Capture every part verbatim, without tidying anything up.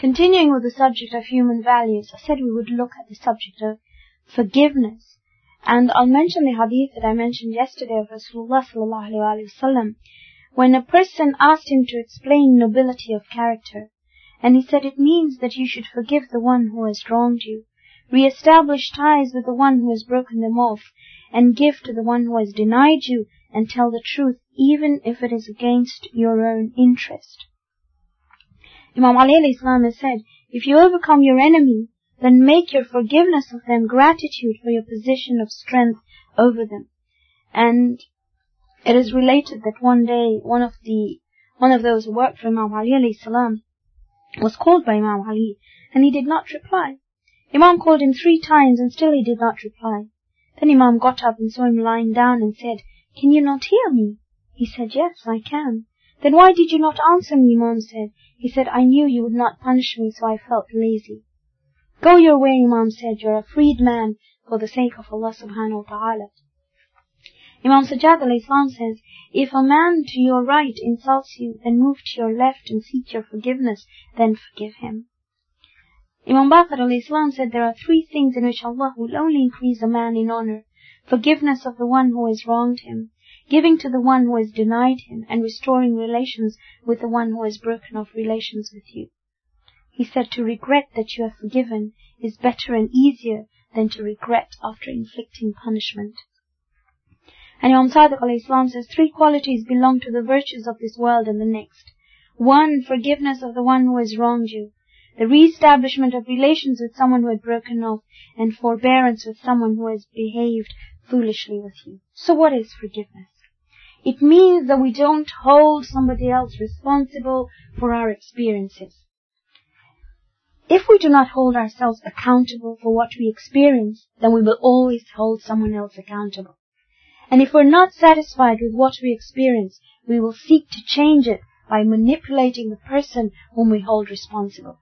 Continuing with the subject of human values, I said we would look at the subject of forgiveness. And I'll mention the hadith that I mentioned yesterday of Rasulullah sallallahu alaihi wasallam, when a person asked him to explain nobility of character. And he said it means that you should forgive the one who has wronged you, re-establish ties with the one who has broken them off, and give to the one who has denied you, and tell the truth even if it is against your own interest. Imam Ali alayhi salam has said, if you overcome your enemy, then make your forgiveness of them gratitude for your position of strength over them. And it is related that one day one of the one of those who worked for Imam Ali alayhi salam was called by Imam Ali, and he did not reply. Imam called him three times and still he did not reply. Then Imam got up and saw him lying down and said, "Can you not hear me?" He said, "Yes, I can." "Then why did you not answer me?" Imam said. He said, "I knew you would not punish me, so I felt lazy." "Go your way," Imam said, "you're a freed man for the sake of Allah subhanahu wa ta'ala." Imam Sajjad alayhi salam says, if a man to your right insults you, then move to your left and seek your forgiveness, then forgive him. Imam Baqir alayhi salam said there are three things in which Allah will only increase a man in honor: forgiveness of the one who has wronged him, giving to the one who has denied him, and restoring relations with the one who has broken off relations with you. He said to regret that you have forgiven is better and easier than to regret after inflicting punishment. And Imam Sadiq alayhi salam says three qualities belong to the virtues of this world and the next. One, forgiveness of the one who has wronged you, the re-establishment of relations with someone who had broken off, and forbearance with someone who has behaved foolishly with you. So what is forgiveness? It means that we don't hold somebody else responsible for our experiences. If we do not hold ourselves accountable for what we experience, then we will always hold someone else accountable. And if we're not satisfied with what we experience, we will seek to change it by manipulating the person whom we hold responsible.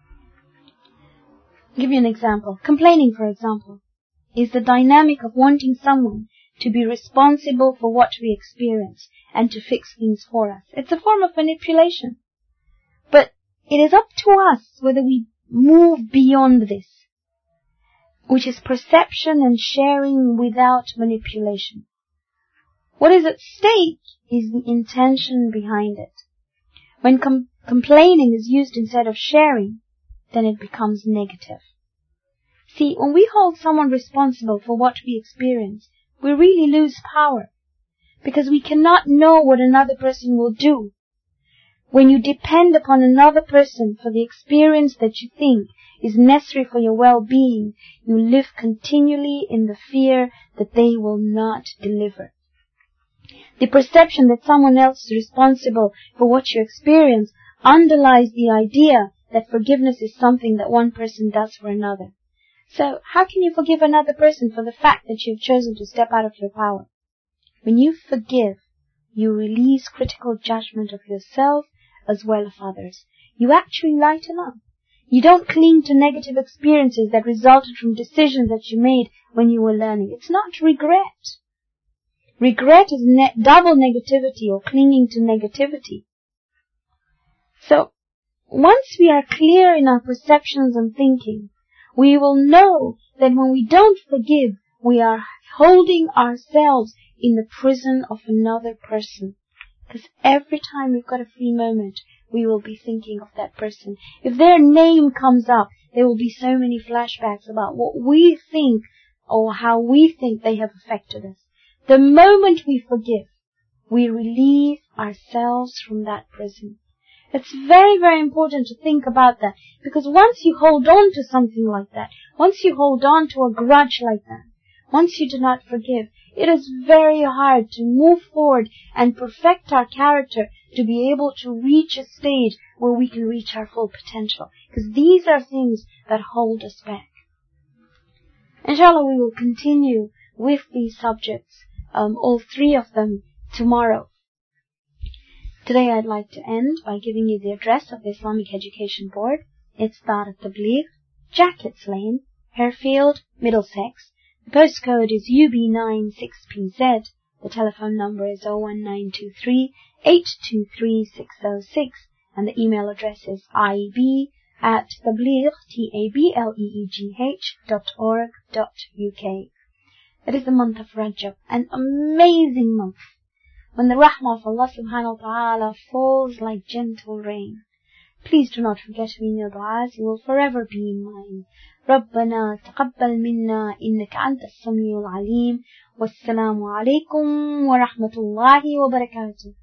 I'll give you an example. Complaining, for example, is the dynamic of wanting someone to be responsible for what we experience and to fix things for us. It's a form of manipulation. But it is up to us whether we move beyond this, which is perception and sharing without manipulation. What is at stake is the intention behind it. When com- complaining is used instead of sharing, then it becomes negative. See, when we hold someone responsible for what we experience, we really lose power, because we cannot know what another person will do. When you depend upon another person for the experience that you think is necessary for your well-being, you live continually in the fear that they will not deliver. The perception that someone else is responsible for what you experience underlies the idea that forgiveness is something that one person does for another. So, how can you forgive another person for the fact that you've chosen to step out of your power? When you forgive, you release critical judgment of yourself as well as others. You actually lighten up. You don't cling to negative experiences that resulted from decisions that you made when you were learning. It's not regret. Regret is ne- double negativity or clinging to negativity. So, once we are clear in our perceptions and thinking, we will know that when we don't forgive, we are holding ourselves in the prison of another person. Because every time we've got a free moment, we will be thinking of that person. If their name comes up, there will be so many flashbacks about what we think or how we think they have affected us. The moment we forgive, we release ourselves from that prison. It's very, very important to think about that, because once you hold on to something like that, once you hold on to a grudge like that, once you do not forgive, it is very hard to move forward and perfect our character to be able to reach a stage where we can reach our full potential. Because these are things that hold us back. Inshallah, we will continue with these subjects, um, all three of them, tomorrow. Today I'd like to end by giving you the address of the Islamic Education Board. It's Dar al-Tabligh, Jackets Lane, Harefield, Middlesex. The postcode is U B nine six P Z. The telephone number is zero one nine two three, eight two three, six zero six. And the email address is I E B at tabligh, T A B L E E G H dot org dot U K. It is the month of Rajab, an amazing month, when the rahmah of Allah subhanahu wa ta'ala falls like gentle rain. Please do not forget me in your du'as, you will forever be in mine. ربنا تقبل منا إنك أنت السميع العليم والسلام عليكم ورحمة الله وبركاته.